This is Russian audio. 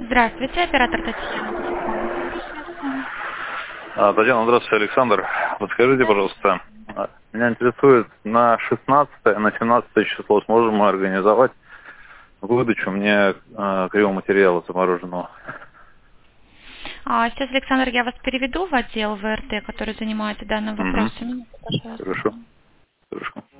Здравствуйте, оператор Татьяна. Татьяна, здравствуйте, Александр. Подскажите, пожалуйста, меня интересует на 16 на 17 число сможем мы организовать выдачу мне криоматериала замороженного? Сейчас, Александр, я вас переведу в отдел ВРТ, который занимается данным Угу. вопросом. Пожалуйста. Хорошо. Хорошо.